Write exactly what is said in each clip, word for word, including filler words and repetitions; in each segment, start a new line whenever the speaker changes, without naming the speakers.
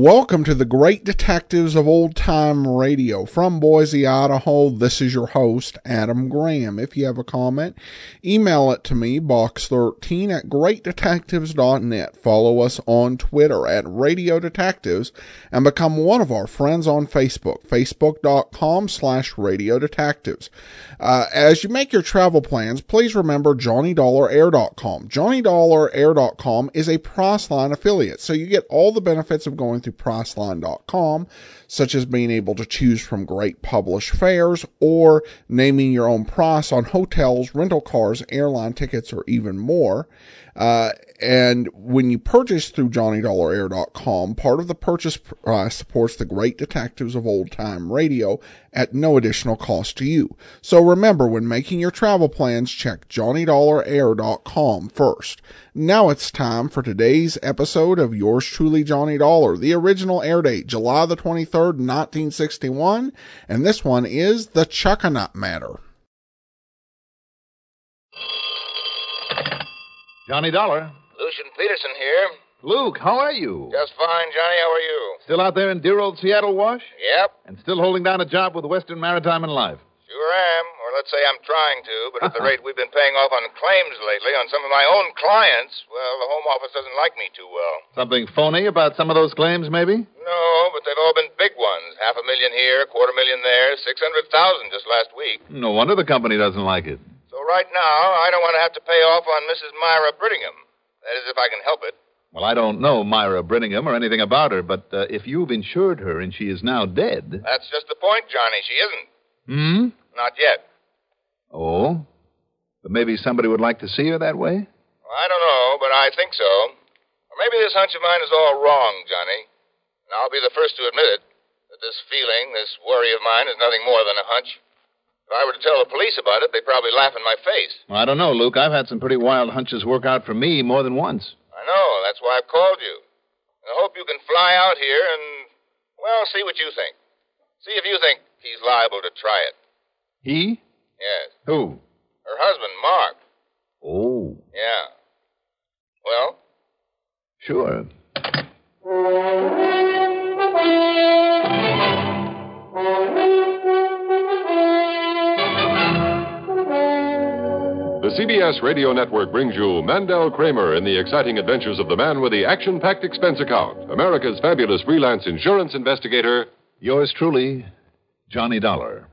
Welcome to the Great Detectives of Old Time Radio. From Boise, Idaho, this is your host, Adam Graham. If you have a comment, email it to me, box thirteen at great detectives dot net. Follow us on Twitter at Radio Detectives and become one of our friends on Facebook, facebook.com slash Radio Detectives. Uh, as you make your travel plans, please remember Johnny Dollar Air dot com. Johnny Dollar Air dot com is a Priceline affiliate, so you get all the benefits of going through Priceline dot com, such as being able to choose from great published fares or naming your own price on hotels, rental cars, airline tickets, or even more. Uh, and when you purchase through Johnny Dollar Air dot com, part of the purchase price supports the Great Detectives of Old Time Radio at no additional cost to you. So remember, when making your travel plans, check Johnny Dollar Air dot com first. Now it's time for today's episode of Yours Truly, Johnny Dollar. The original air date, July the twenty-third, nineteen sixty-one, and this one is The Chuckanut Matter.
Johnny Dollar.
Lucian Peterson here.
Luke, how are you?
Just fine, Johnny. How are you?
Still out there in dear old Seattle, Wash?
Yep.
And still holding down a job with Western Maritime and Life?
Sure am. Or let's say I'm trying to, but at the rate we've been paying off on claims lately on some of my own clients, well, the Home Office doesn't like me too well.
Something phony about some of those claims, maybe?
No, but they've all been big ones. Half a million here, quarter million there, six hundred thousand just last week.
No wonder the company doesn't like it.
So right now, I don't want to have to pay off on Missus Myra Brittingham. That is, if I can help it.
Well, I don't know Myra Brittingham or anything about her, but uh, if you've insured her and she is now dead...
That's just the point, Johnny. She isn't.
Hmm?
Not yet.
Oh? But maybe somebody would like to see her that way?
Well, I don't know, but I think so. Or maybe this hunch of mine is all wrong, Johnny. And I'll be the first to admit it, that this feeling, this worry of mine is nothing more than a hunch. If I were to tell the police about it, they'd probably laugh in my face.
Well, I don't know, Luke. I've had some pretty wild hunches work out for me more than once.
I know. That's why I've called you. I hope you can fly out here and, well, see what you think. See if you think he's liable to try it.
He?
Yes.
Who?
Her husband, Mark.
Oh.
Yeah. Well?
Sure.
The C B S Radio Network brings you Mandel Kramer in the exciting adventures of the man with the action-packed expense account, America's fabulous freelance insurance investigator.
Yours truly, Johnny Dollar.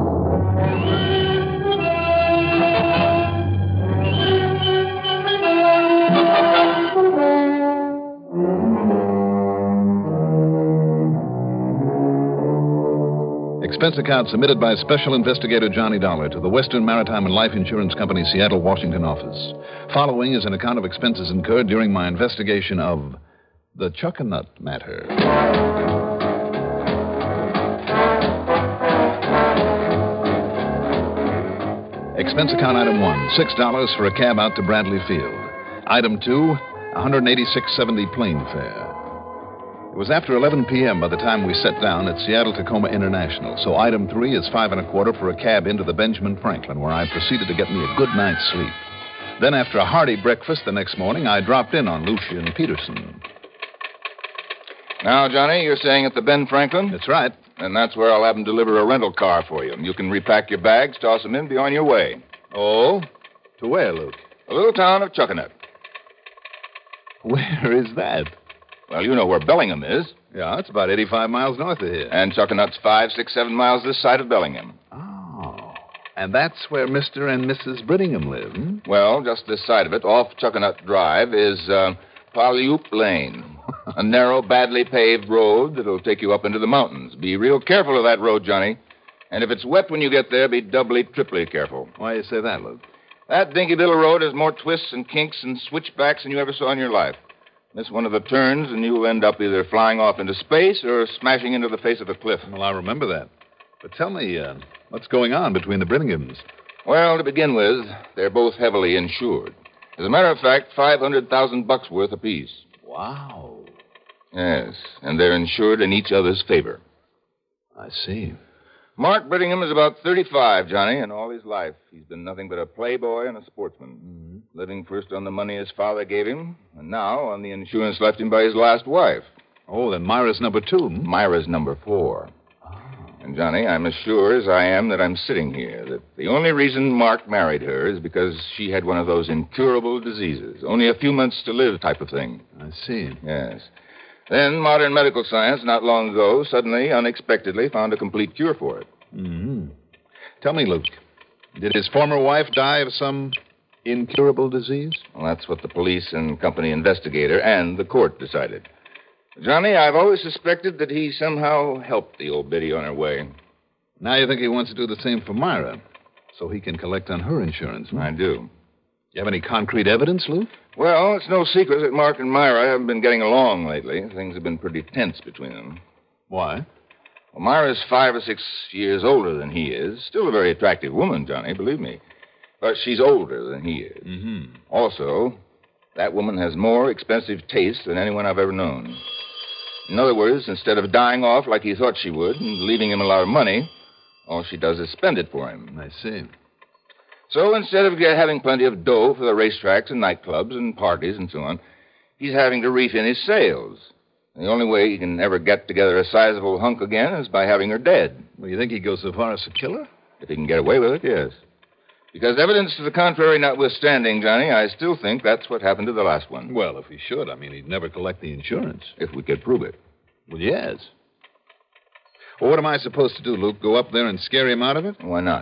Expense account submitted by Special Investigator Johnny Dollar to the Western Maritime and Life Insurance Company, Seattle, Washington office. Following is an account of expenses incurred during my investigation of the Chuckanut Matter. Expense account item one, six dollars for a cab out to Bradley Field. Item two, one hundred eighty-six seventy plane fare. It was after eleven p.m. by the time we set down at Seattle-Tacoma International, so item three is five and a quarter for a cab into the Benjamin Franklin, where I proceeded to get me a good night's sleep. Then, after a hearty breakfast the next morning, I dropped in on Lucian Peterson.
Now, Johnny, you're staying at the Ben Franklin?
That's right.
And that's where I'll have them deliver a rental car for you. You can repack your bags, toss them in, be on your way.
Oh? To where, Luke?
The little town of Chuckanut.
Where is that?
Well, you know where Bellingham is.
Yeah, it's about eighty-five miles north of here.
And Chuckanut's five, six, seven miles this side of Bellingham.
Oh. And that's where Mister and Missus Brittingham live, hmm?
Well, just this side of it, off Chuckanut Drive, is uh, Paleoop Lane. A narrow, badly paved road that'll take you up into the mountains. Be real careful of that road, Johnny. And if it's wet when you get there, be doubly, triply careful.
Why do you say that, Luke?
That dinky little road has more twists and kinks and switchbacks than you ever saw in your life. Miss one of the turns, and you'll end up either flying off into space or smashing into the face of a cliff.
Well, I remember that. But tell me, uh, what's going on between the Brittinghams?
Well, to begin with, they're both heavily insured. As a matter of fact, five hundred thousand bucks worth apiece.
Wow.
Yes, and they're insured in each other's favor.
I see.
Mark Brittingham is about thirty-five, Johnny, and all his life he's been nothing but a playboy and a sportsman. Mm-hmm. Living first on the money his father gave him, and now on the insurance left him by his last wife.
Oh, then Myra's number two. Hmm?
Myra's number four.
Oh.
And, Johnny, I'm as sure as I am that I'm sitting here that the only reason Mark married her is because she had one of those incurable diseases, only a few months to live type of thing.
I see.
Yes. Then modern medical science, not long ago, suddenly, unexpectedly, found a complete cure for it.
Mm-hmm. Tell me, Luke, did his former wife die of some incurable disease?
Well, that's what the police and company investigator and the court decided. Johnny, I've always suspected that he somehow helped the old biddy on her way.
Now you think he wants to do the same for Myra, so he can collect on her insurance, hmm?
I do.
You have any concrete evidence, Luke?
Well, it's no secret that Mark and Myra haven't been getting along lately. Things have been pretty tense between them.
Why?
Well, Myra's five or six years older than he is. Still a very attractive woman, Johnny, believe me. But she's older than he is.
Mm-hmm.
Also, that woman has more expensive taste than anyone I've ever known. In other words, instead of dying off like he thought she would and leaving him a lot of money, all she does is spend it for him.
I see.
So instead of get- having plenty of dough for the racetracks and nightclubs and parties and so on, he's having to reef in his sales. And the only way he can ever get together a sizable hunk again is by having her dead.
Well, you think he'd go so far as to kill her?
If he can get away with it, yes. Because evidence to the contrary notwithstanding, Johnny, I still think that's what happened to the last one.
Well, if he should, I mean, he'd never collect the insurance.
If we could prove it.
Well, yes. Well, what am I supposed to do, Luke? Go up there and scare him out of it?
Why not?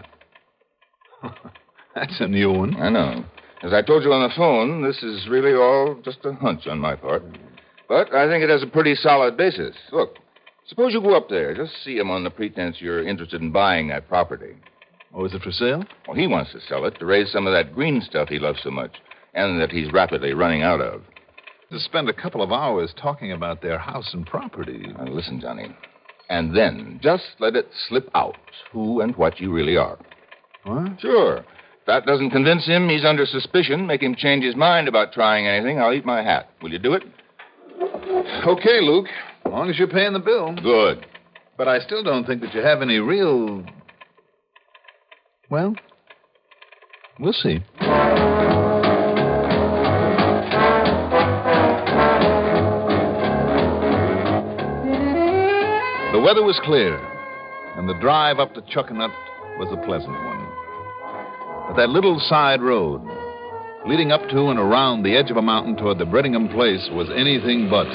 That's a new one.
I know. As I told you on the phone, this is really all just a hunch on my part. But I think it has a pretty solid basis. Look, suppose you go up there. Just see him on the pretense you're interested in buying that property.
Oh, is it for sale?
Well, he wants to sell it to raise some of that green stuff he loves so much and that he's rapidly running out of.
To spend a couple of hours talking about their house and property.
Now, listen, Johnny. And then just let it slip out who and what you really are.
What?
Sure. If that doesn't convince him he's under suspicion, make him change his mind about trying anything, I'll eat my hat. Will you do it?
Okay, Luke. As long as you're paying the bill.
Good.
But I still don't think that you have any real... Well, we'll see. The weather was clear, and the drive up to Chuckanut was a pleasant one. But that little side road, leading up to and around the edge of a mountain toward the Brittingham place, was anything but.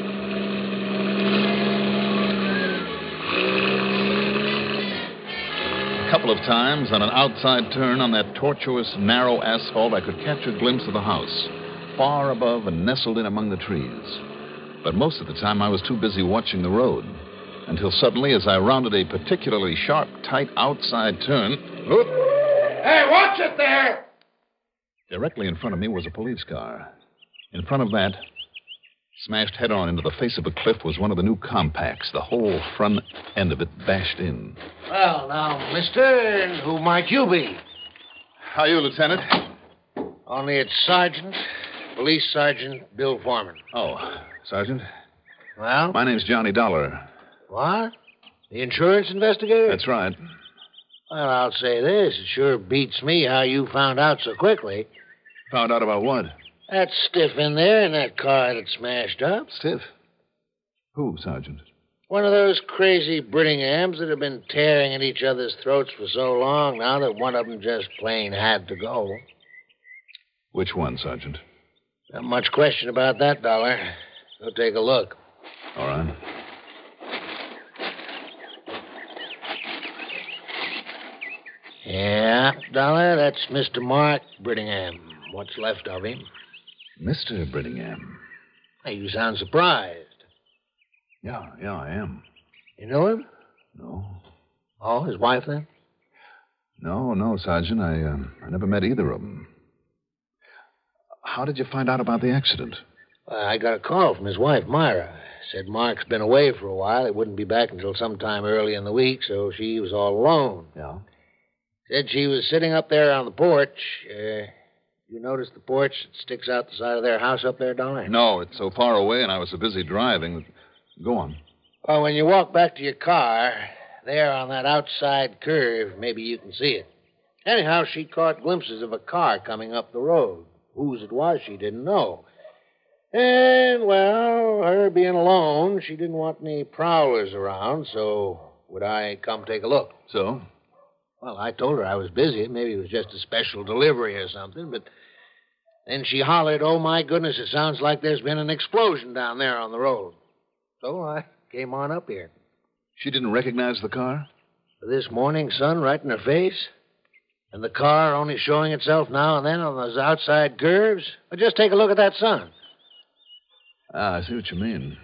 A couple of times, on an outside turn on that tortuous, narrow asphalt, I could catch a glimpse of the house, far above and nestled in among the trees. But most of the time, I was too busy watching the road, until suddenly, as I rounded a particularly sharp, tight outside turn... Whoop,
Hey, watch it there!
directly in front of me was a police car. In front of that, smashed head-on into the face of a cliff, was one of the new compacts, the whole front end of it bashed in.
Well, now, mister, who might you be?
How are you, Lieutenant?
Only it's Sergeant, Police Sergeant Bill Foreman.
Oh, Sergeant.
Well?
My name's Johnny Dollar.
What? The insurance investigator?
That's right.
Well, I'll say this. It sure beats me how you found out so quickly.
Found out about what?
That stiff in there in that car that smashed up.
Stiff? Who, Sergeant?
One of those crazy Brittinghams that have been tearing at each other's throats for so long now that one of them just plain had to go.
Which one, Sergeant?
Not much question about that, Dollar. Go take a look.
All right.
Yeah, Dollar, that's Mister Mark Brittingham. What's left of him.
Mister Brittingham.
Hey, you sound surprised.
Yeah, yeah, I am.
You know him?
No.
Oh, his wife, then?
No, no, Sergeant. I, uh, I never met either of them. How did you find out about the accident?
Well, I got a call from his wife, Myra. Said Mark's been away for a while. He wouldn't be back until sometime early in the week, so she was all alone.
Yeah?
Said she was sitting up there on the porch. Uh, you notice the porch that sticks out the side of their house up there, Dollar?
No, it's so far away, and I was so busy driving. Go on.
Well, when you walk back to your car, there on that outside curve, maybe you can see it. Anyhow, she caught glimpses of a car coming up the road. Whose it was, she didn't know. And, well, her being alone, she didn't want any prowlers around, so would I come take a look?
So?
Well, I told her I was busy. Maybe it was just a special delivery or something, but then she hollered, "Oh, my goodness, it sounds like there's been an explosion down there on the road." So I came on up here.
She didn't recognize the car?
This morning sun right in her face, and the car only showing itself now and then on those outside curves. But just take a look at that sun.
Ah, I see what you mean.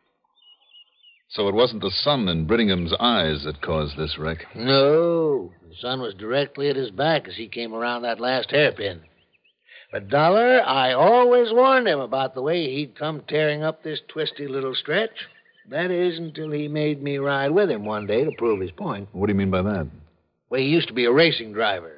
So it wasn't the sun in Brittingham's eyes that caused this wreck?
No. The sun was directly at his back as he came around that last hairpin. But, Dollar, I always warned him about the way he'd come tearing up this twisty little stretch. That is, until he made me ride with him one day to prove his point.
What do you mean by that?
Well, he used to be a racing driver.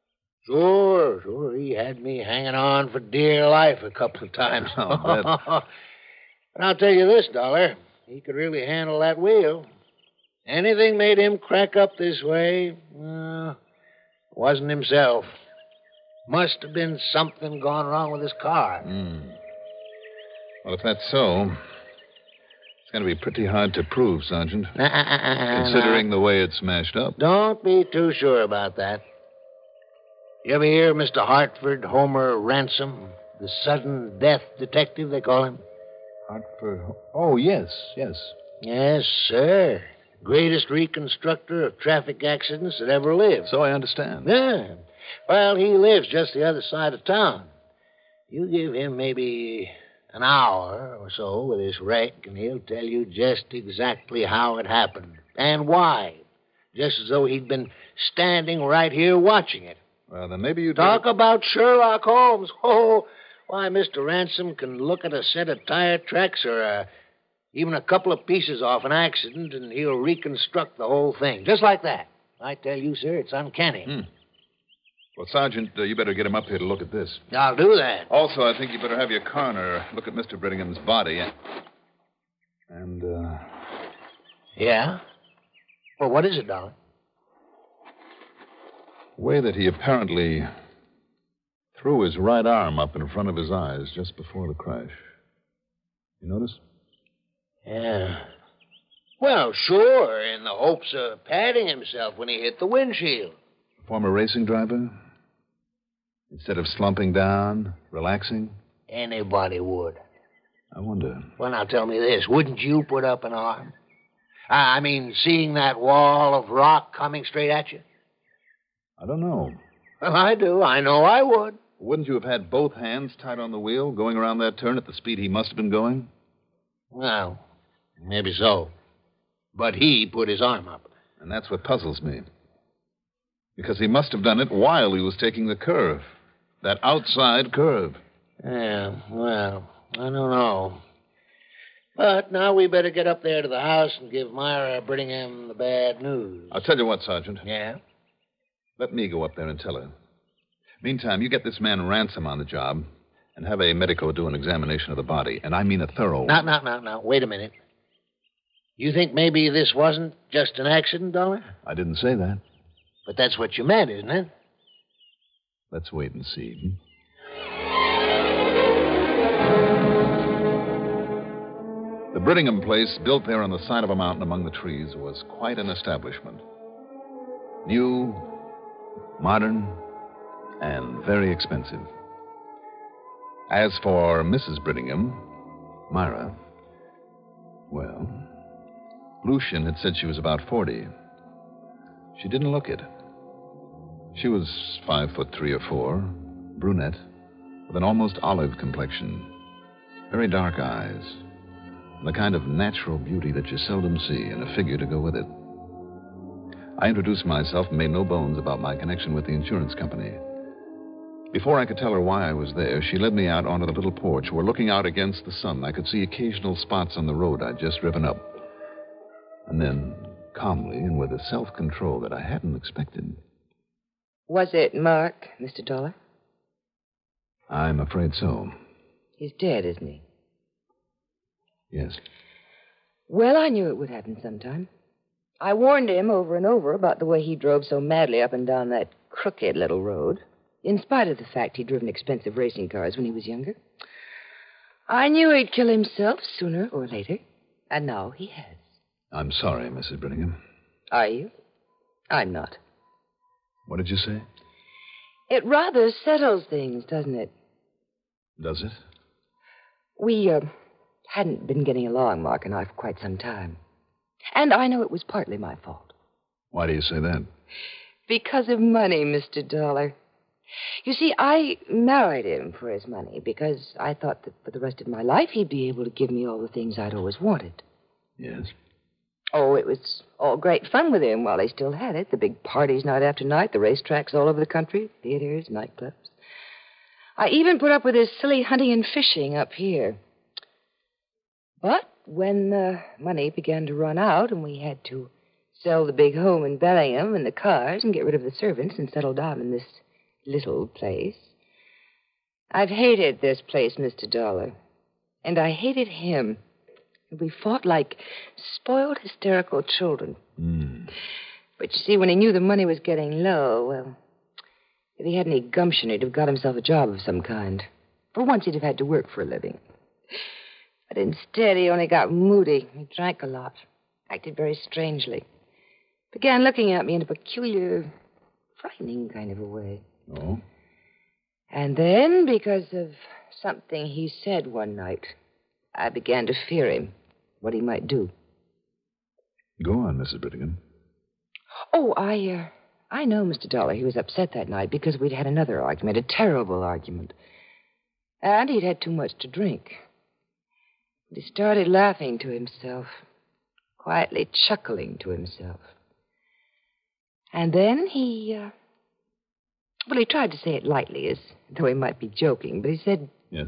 Sure, sure, he had me hanging on for dear life a couple of times.
I'll bet.
But I'll tell you this, Dollar. He could really handle that wheel. Anything made him crack up this way, uh, wasn't himself. Must have been something gone wrong with his car.
Mm. Well, if that's so, it's going to be pretty hard to prove, Sergeant. Considering the way it's smashed up.
Don't be too sure about that. You ever hear of Mister Hartford Homer Ransom, the sudden death detective, they call him?
Hartford? Oh, yes, yes.
Yes, sir. Greatest reconstructor of traffic accidents that ever lived.
So I understand.
Yeah. Well, he lives just the other side of town. You give him maybe an hour or so with this wreck, and he'll tell you just exactly how it happened and why. Just as though he'd been standing right here watching it.
Well, then maybe you'd...
Talk better... about Sherlock Holmes. Oh, why, Mister Ransom can look at a set of tire tracks or a, even a couple of pieces off an accident, and he'll reconstruct the whole thing. Just like that. I tell you, sir, it's uncanny.
Hmm. Well, Sergeant, uh, you better get him up here to look at this.
I'll do that.
Also, I think you better have your coroner look at Mister Brittingham's body. And, uh...
Yeah? Well, what is it, Dollar?
The way that he apparently threw his right arm up in front of his eyes just before the crash. You notice?
Yeah. Well, sure, in the hopes of patting himself when he hit the windshield.
Former racing driver? Instead of slumping down, relaxing?
Anybody would.
I wonder.
Well, now tell me this. Wouldn't you put up an arm? I mean, seeing that wall of rock coming straight at you?
I don't know.
Well, I do. I know I would.
Wouldn't you have had both hands tight on the wheel, going around that turn at the speed he must have been going?
Well, maybe so. But he put his arm up.
And that's what puzzles me. Because he must have done it while he was taking the curve. That outside curve.
Yeah, well, I don't know. But now we better get up there to the house and give Myra Brittingham the bad news.
I'll tell you what, Sergeant.
Yeah?
Let me go up there and tell her. Meantime, you get this man Ransom on the job and have a medico do an examination of the body. And I mean a thorough one.
Now, now, now, now, wait a minute. You think maybe this wasn't just an accident, Dollar?
I didn't say that.
But that's what you meant, isn't it?
Let's wait and see. The Brittingham place, built there on the side of a mountain among the trees, was quite an establishment. New, modern, and very expensive. As for Missus Brittingham, Myra, well, Lucian had said she was about forty. She didn't look it. She was five foot three or four, brunette, with an almost olive complexion, very dark eyes, and the kind of natural beauty that you seldom see in a figure to go with it. I introduced myself and made no bones about my connection with the insurance company. Before I could tell her why I was there, she led me out onto the little porch where, looking out against the sun, I could see occasional spots on the road I'd just driven up. And then, calmly and with a self-control that I hadn't expected.
Was it Mark, Mister Dollar?
I'm afraid so.
He's dead, isn't he?
Yes.
Well, I knew it would happen sometime. I warned him over and over about the way he drove so madly up and down that crooked little road, in spite of the fact he'd driven expensive racing cars when he was younger. I knew he'd kill himself sooner or later, and now he has.
I'm sorry, Missus Brittingham.
Are you? I'm not.
What did you say?
It rather settles things, doesn't it?
Does it?
We, uh, hadn't been getting along, Mark and I, for quite some time. And I know it was partly my fault.
Why do you say that?
Because of money, Mister Dollar. You see, I married him for his money because I thought that for the rest of my life he'd be able to give me all the things I'd always wanted.
Yes?
Oh, it was all great fun with him while he still had it. The big parties night after night, the racetracks all over the country, theaters, nightclubs. I even put up with his silly hunting and fishing up here. But when the money began to run out and we had to sell the big home in Bellingham and the cars and get rid of the servants and settle down in this little place, I've hated this place, Mister Dollar. And I hated him. We fought like spoiled, hysterical children.
Mm.
But you see, when he knew the money was getting low, well, if he had any gumption, he'd have got himself a job of some kind. For once, he'd have had to work for a living. But instead, he only got moody. He drank a lot, acted very strangely. Began looking at me in a peculiar, frightening kind of a way.
Oh?
And then, because of something he said one night, I began to fear him, what he might do.
Go on, Missus Brittingham.
Oh, I, uh, I know, Mister Dollar, he was upset that night because we'd had another argument, a terrible argument. And he'd had too much to drink. He started laughing to himself, quietly chuckling to himself. And then he, uh, well, he tried to say it lightly, as though he might be joking, but he said...
Yes?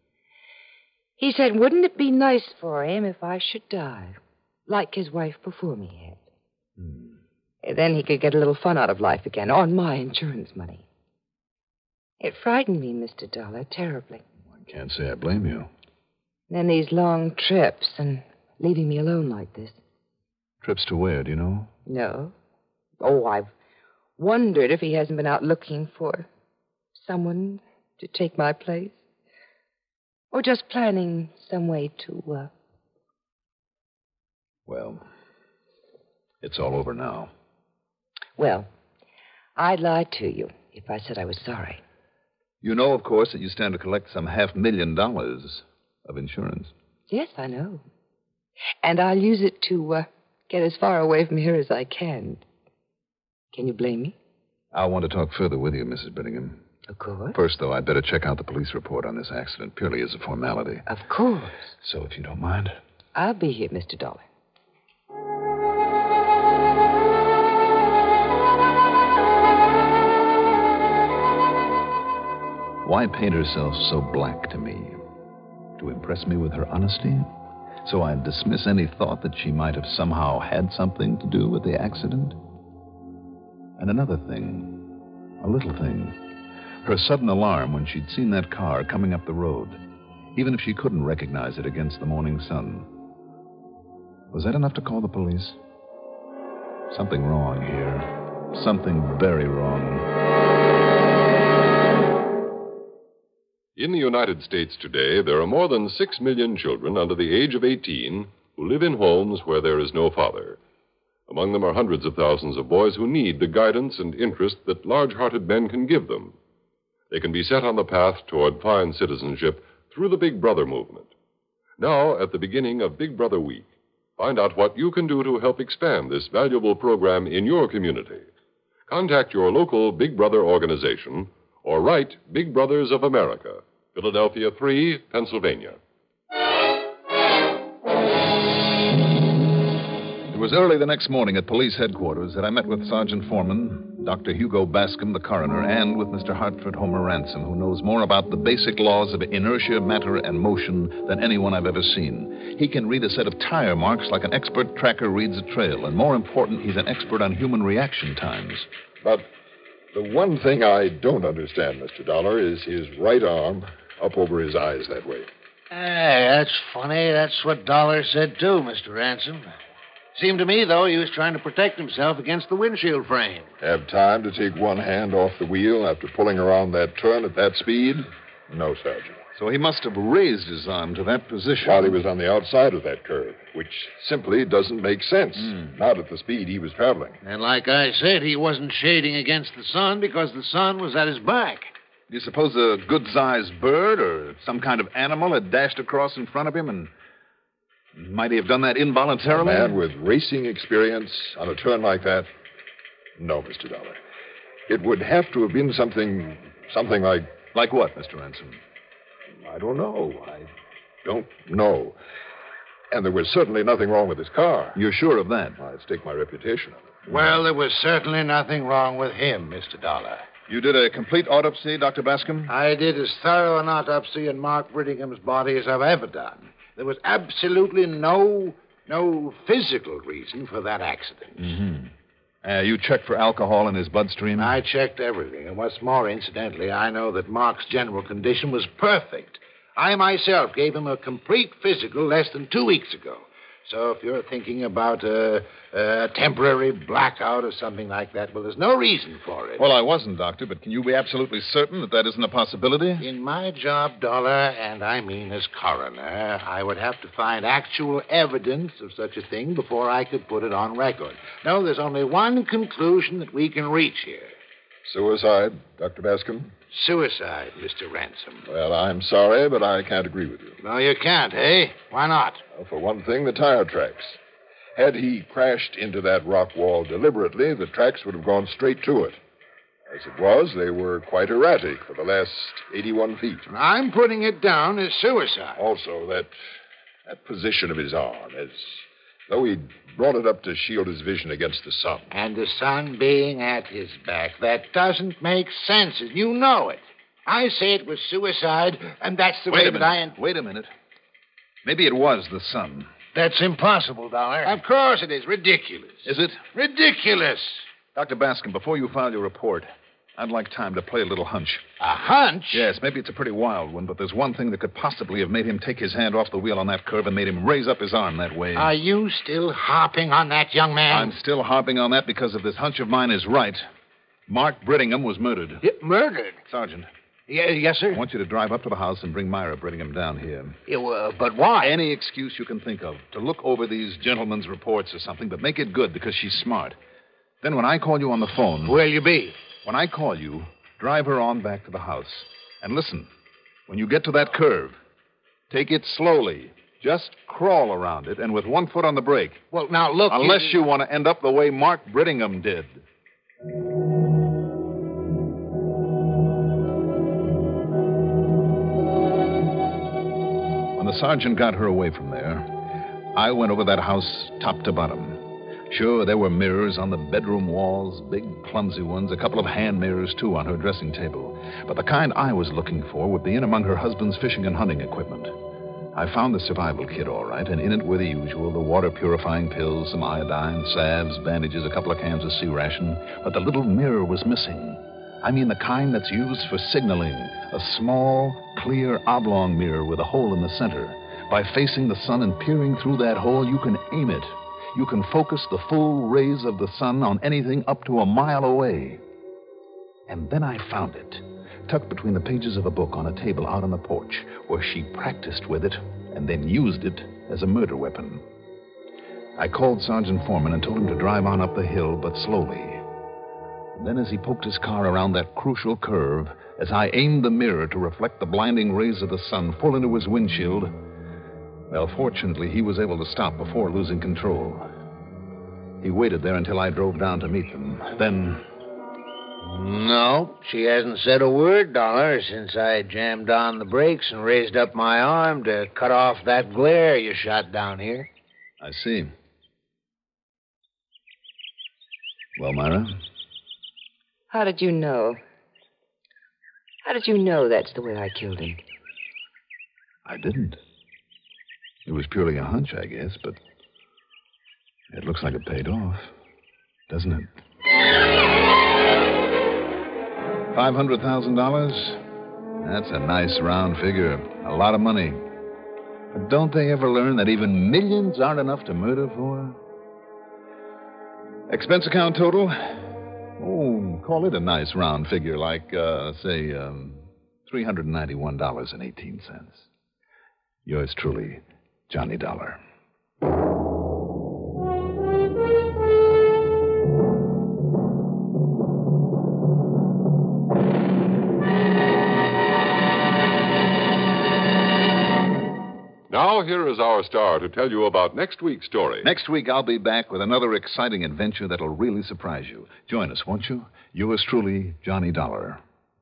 He said, wouldn't it be nice for him if I should die, like his wife before me had?
Hmm.
Then he could get a little fun out of life again, on my insurance money. It frightened me, Mister Dollar, terribly.
I can't say I blame you.
Then these long trips and leaving me alone like this.
Trips to where, do you know?
No. Oh, I've wondered if he hasn't been out looking for someone to take my place. Or just planning some way to, uh...
Well, it's all over now.
Well, I'd lie to you if I said I was sorry.
You know, of course, that you stand to collect some half million dollars of insurance.
Yes, I know. And I'll use it to, uh, get as far away from here as I can. Can you blame me?
I want to talk further with you, Missus Brittingham.
Of course.
First, though, I'd better check out the police report on this accident, purely as a formality.
Of course.
So, if you don't mind.
I'll be here, Mister Dollar.
Why paint herself so black to me? To impress me with her honesty? So I'd dismiss any thought that she might have somehow had something to do with the accident? And another thing, a little thing. Her sudden alarm when she'd seen that car coming up the road, even if she couldn't recognize it against the morning sun. Was that enough to call the police? Something wrong here. Something very wrong.
In the United States today, there are more than six million children under the age of eighteen who live in homes where there is no father. Among them are hundreds of thousands of boys who need the guidance and interest that large-hearted men can give them. They can be set on the path toward fine citizenship through the Big Brother movement. Now, at the beginning of Big Brother Week, find out what you can do to help expand this valuable program in your community. Contact your local Big Brother organization or write Big Brothers of America, Philadelphia three, Pennsylvania.
It was early the next morning at police headquarters that I met with Sergeant Foreman, Doctor Hugo Bascom, the coroner, and with Mister Hartford Homer Ransom, who knows more about the basic laws of inertia, matter, and motion than anyone I've ever seen. He can read a set of tire marks like an expert tracker reads a trail, and more important, he's an expert on human reaction times.
But the one thing I don't understand, Mister Dollar, is his right arm up over his eyes that way.
Hey, that's funny. That's what Dollar said, too, Mister Ransom. Seemed to me, though, he was trying to protect himself against the windshield frame.
Have time to take one hand off the wheel after pulling around that turn at that speed? No, Sergeant.
So he must have raised his arm to that position.
While he was on the outside of that curve, which simply doesn't make sense.
Mm.
Not at the speed he was traveling.
And like I said, he wasn't shading against the sun because the sun was at his back.
Do you suppose a good-sized bird or some kind of animal had dashed across in front of him and might he have done that involuntarily?
A man with racing experience on a turn like that? No, Mister Dollar. It would have to have been something, something like...
Like what, Mister Ransom?
I don't know. I don't know. And there was certainly nothing wrong with his car.
You're sure of that?
I'd stake my reputation on it.
Well, there was certainly nothing wrong with him, Mister Dollar.
You did a complete autopsy, Doctor Bascom?
I did as thorough an autopsy on Mark Brittingham's body as I've ever done. There was absolutely no, no physical reason for that accident.
Mm-hmm. Uh, you checked for alcohol in his bloodstream?
I checked everything. And what's more, incidentally, I know that Mark's general condition was perfect. I myself gave him a complete physical less than two weeks ago. So if you're thinking about a, a temporary blackout or something like that, well, there's no reason for it.
Well, I wasn't, Doctor, but can you be absolutely certain that that isn't a possibility?
In my job, Dollar, and I mean as coroner, I would have to find actual evidence of such a thing before I could put it on record. No, there's only one conclusion that we can reach here.
Suicide, Doctor Bascom?
Suicide, Mister Ransom.
Well, I'm sorry, but I can't agree with you.
No, you can't, eh? Why not?
Well, for one thing, the tire tracks. Had he crashed into that rock wall deliberately, the tracks would have gone straight to it. As it was, they were quite erratic for the last eighty-one feet.
I'm putting it down as suicide.
Also, that that position of his arm, as though he'd brought it up to shield his vision against the sun.
And the sun being at his back. That doesn't make sense, and you know it. I say it was suicide, and that's the
Wait
way
a
that
minute.
I...
Wait a minute. Maybe it was the sun.
That's impossible, Dollar. Of course it is. Ridiculous.
Is it?
Ridiculous.
Doctor Bascom, before you file your report, I'd like time to play a little hunch.
A hunch?
Yes, maybe it's a pretty wild one, but there's one thing that could possibly have made him take his hand off the wheel on that curve and made him raise up his arm that way.
Are you still harping on that, young man?
I'm still harping on that because if this hunch of mine is right, Mark Brittingham was murdered.
Y- murdered?
Sergeant.
Yeah, yes, sir?
I want you to drive up to the house and bring Myra Brittingham down here.
Yeah, well, but why?
Any excuse you can think of to look over these gentlemen's reports or something, but make it good because she's smart. Then when I call you on the phone...
Where'll you be?
When I call you, drive her on back to the house. And listen, when you get to that curve, take it slowly. Just crawl around it and with one foot on the brake.
Well, now, look...
Unless
you,
you want to end up the way Mark Brittingham did. When the sergeant got her away from there, I went over that house top to bottom. Sure, there were mirrors on the bedroom walls, big, clumsy ones, a couple of hand mirrors, too, on her dressing table. But the kind I was looking for would be in among her husband's fishing and hunting equipment. I found the survival kit, all right, and in it were the usual, the water-purifying pills, some iodine, salves, bandages, a couple of cans of sea ration. But the little mirror was missing. I mean the kind that's used for signaling, a small, clear, oblong mirror with a hole in the center. By facing the sun and peering through that hole, you can aim it. You can focus the full rays of the sun on anything up to a mile away. And then I found it, tucked between the pages of a book on a table out on the porch, where she practiced with it and then used it as a murder weapon. I called Sergeant Foreman and told him to drive on up the hill, but slowly. And then as he poked his car around that crucial curve, as I aimed the mirror to reflect the blinding rays of the sun full into his windshield, well, fortunately, he was able to stop before losing control. He waited there until I drove down to meet them. Then...
No, she hasn't said a word, Dollar, since I jammed on the brakes and raised up my arm to cut off that glare you shot down here.
I see. Well, Myra?
How did you know? How did you know that's the way I killed him?
I didn't. It was purely a hunch, I guess, but it looks like it paid off, doesn't it? Five hundred thousand dollars? That's a nice round figure. A lot of money. But don't they ever learn that even millions aren't enough to murder for? Expense account total? Oh, call it a nice round figure, like, uh, say, um, three hundred ninety-one dollars and eighteen cents. Yours truly, Johnny Dollar.
Now, here is our star to tell you about next week's story.
Next week, I'll be back with another exciting adventure that'll really surprise you. Join us, won't you? Yours truly, Johnny Dollar.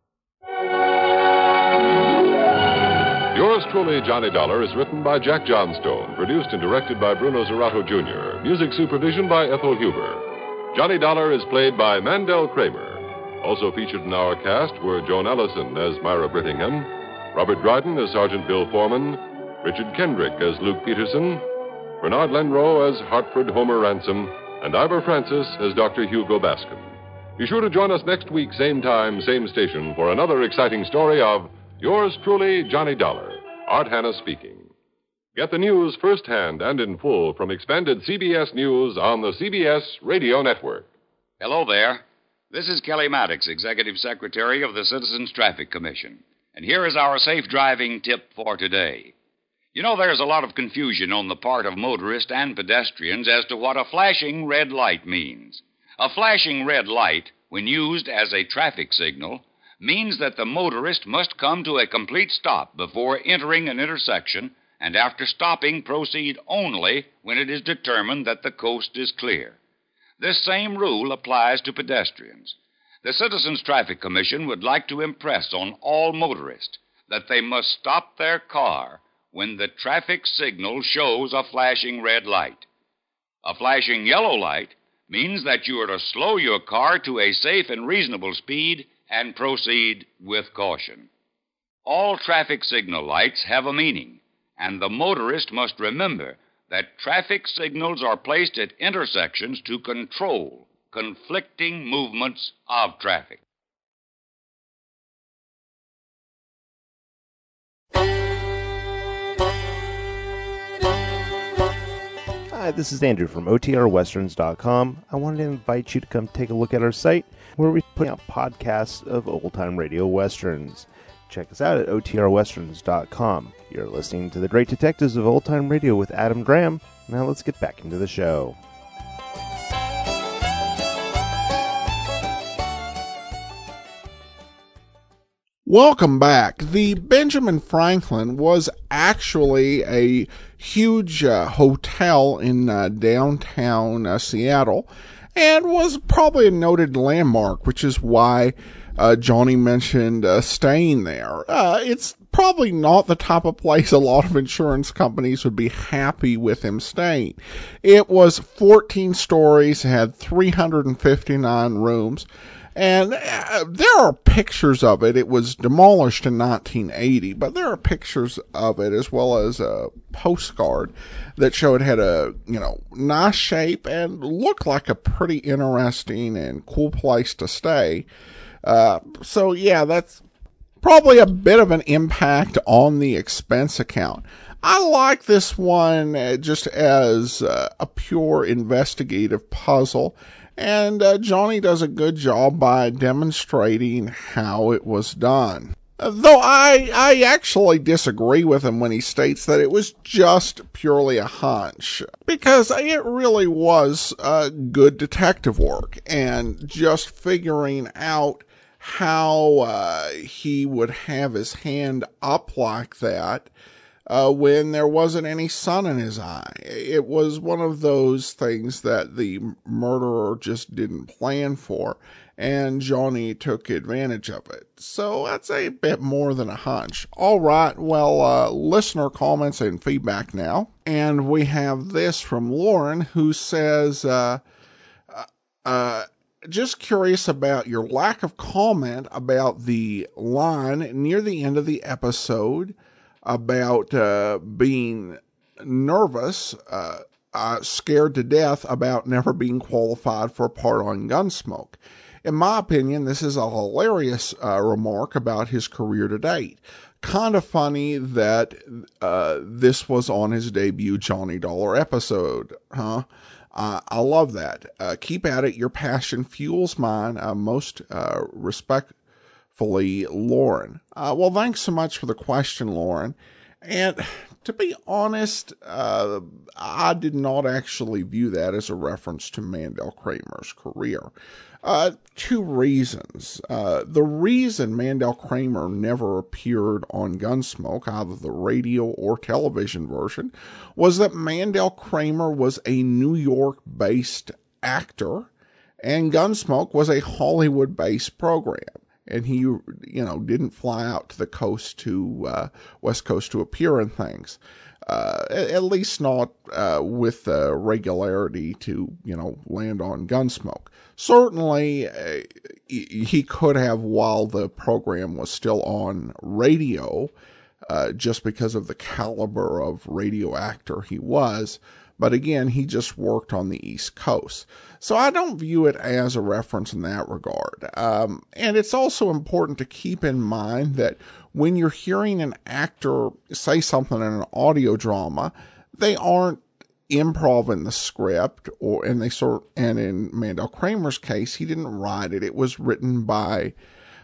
Yours truly, Johnny Dollar, is written by Jack Johnstone, produced and directed by Bruno Zerato, Junior Music supervision by Ethel Huber. Johnny Dollar is played by Mandel Kramer. Also featured in our cast were Joan Ellison as Myra Brittingham, Robert Dryden as Sergeant Bill Foreman, Richard Kendrick as Luke Peterson, Bernard Lenrow as Hartford Homer Ransom, and Ivor Francis as Doctor Hugo Bascom. Be sure to join us next week, same time, same station, for another exciting story of Yours truly, Johnny Dollar. Art Hanna speaking. Get the news firsthand and in full from expanded C B S News on the C B S Radio Network.
Hello there. This is Kelly Maddox, Executive Secretary of the Citizens Traffic Commission. And here is our safe driving tip for today. You know, there's a lot of confusion on the part of motorists and pedestrians as to what a flashing red light means. A flashing red light, when used as a traffic signal, means that the motorist must come to a complete stop before entering an intersection, and after stopping, proceed only when it is determined that the coast is clear. This same rule applies to pedestrians. The Citizens Traffic Commission would like to impress on all motorists that they must stop their car when the traffic signal shows a flashing red light. A flashing yellow light means that you are to slow your car to a safe and reasonable speed and proceed with caution. All traffic signal lights have a meaning, and the motorist must remember that traffic signals are placed at intersections to control conflicting movements of traffic.
Hi, this is Andrew from O T R Westerns dot com. I wanted to invite you to come take a look at our site where we put out podcasts of old-time radio westerns. Check us out at O T R Westerns dot com. You're listening to The Great Detectives of Old Time Radio with Adam Graham. Now let's get back into the show.
Welcome back. The Benjamin Franklin was actually a huge uh, hotel in uh, downtown uh, Seattle and was probably a noted landmark, which is why uh, Johnny mentioned uh, staying there. Uh, it's probably not the type of place a lot of insurance companies would be happy with him staying. It was fourteen stories, had three hundred fifty-nine rooms. And uh, there are pictures of it. It was demolished in nineteen eighty, but there are pictures of it as well as a postcard that show it had a, you know, nice shape and looked like a pretty interesting and cool place to stay. Uh, so yeah, that's probably a bit of an impact on the expense account. I like this one uh, just as uh, a pure investigative puzzle. And uh, Johnny does a good job by demonstrating how it was done. Uh, though I, I actually disagree with him when he states that it was just purely a hunch. Because it really was uh, good detective work. And just figuring out how uh, he would have his hand up like that Uh, when there wasn't any sun in his eye. It was one of those things that the murderer just didn't plan for, and Johnny took advantage of it. So that's a bit more than a hunch. All right, well, uh, listener comments and feedback now. And we have this from Lauren, who says, uh, uh, just curious about your lack of comment about the line near the end of the episode about uh, being nervous, uh, uh, scared to death about never being qualified for a part on Gunsmoke. In my opinion, this is a hilarious uh, remark about his career to date. Kind of funny that uh, this was on his debut Johnny Dollar episode, huh? Uh, I love that. Uh, keep at it. Your passion fuels mine. Uh, most uh, respect Lauren. Uh, well, thanks so much for the question, Lauren. And to be honest, uh, I did not actually view that as a reference to Mandel Kramer's career. Uh, two reasons. Uh, the reason Mandel Kramer never appeared on Gunsmoke, either the radio or television version, was that Mandel Kramer was a New York-based actor, and Gunsmoke was a Hollywood-based program. And he, you know, didn't fly out to the coast to, uh, West Coast to appear in things. Uh, at least not, uh, with, uh, regularity to, you know, land on Gunsmoke. Certainly, uh, he could have while the program was still on radio, uh, just because of the caliber of radio actor he was. But again, he just worked on the East Coast. So I don't view it as a reference in that regard. Um, and it's also important to keep in mind that when you're hearing an actor say something in an audio drama, they aren't improv in the script, or and they sort and in Mandel Kramer's case, he didn't write it. It was written by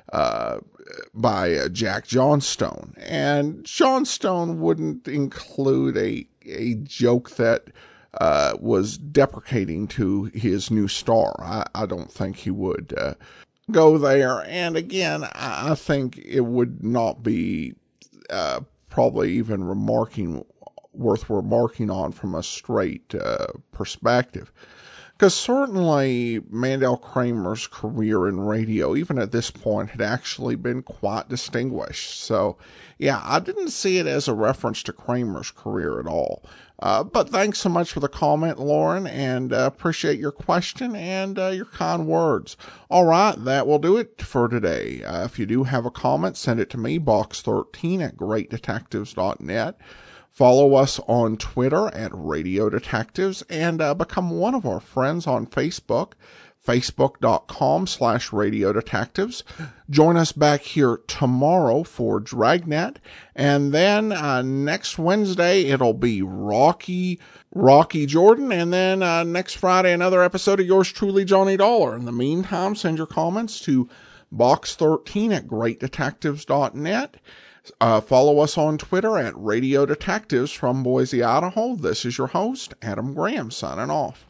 uh, by uh, Jack Johnstone, and Johnstone wouldn't include a a joke that uh, was deprecating to his new star. I, I don't think he would uh, go there. And again, I, I think it would not be uh, probably even remarking worth remarking on from a straight uh, perspective. Because certainly Mandel Kramer's career in radio, even at this point, had actually been quite distinguished. So, yeah, I didn't see it as a reference to Kramer's career at all. Uh, but thanks so much for the comment, Lauren, and uh, appreciate your question and uh, your kind words. All right, that will do it for today. Uh, if you do have a comment, send it to me, box thirteen at great detectives dot net. Follow us on Twitter at Radio Detectives, and uh, become one of our friends on Facebook, facebook.com slash Radio Detectives. Join us back here tomorrow for Dragnet, and then uh, next Wednesday it'll be Rocky, Rocky Jordan, and then uh, next Friday another episode of yours truly, Johnny Dollar. In the meantime, send your comments to box thirteen at great detectives dot net. Uh, follow us on Twitter at Radio Detectives from Boise, Idaho. This is your host, Adam Graham, signing off.